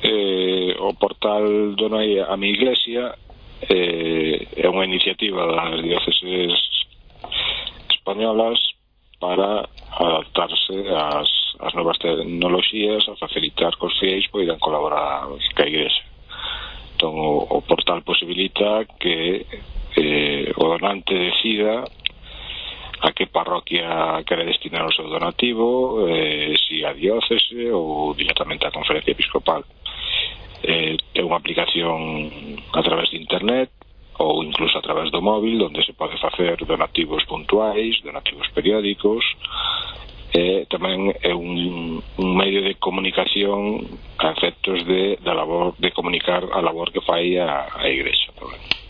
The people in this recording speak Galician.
o portal Donai a mi iglesia é unha iniciativa das dióceses españolas para adaptarse ás novas tecnoloxías, a facilitar que os fieis poidan colaborar ca igrexa. Entón o portal posibilita que o donante decida a que parroquia quere destinar o seu donativo, si a diócese ou directamente a conferencia episcopal. Ten unha aplicación a través de internet ou incluso a través do móvil, onde se pode facer donativos puntuais, donativos periódicos. Tamén é un medio de comunicación a efectos da labor de comunicar a labor que fai a igrexa tamén.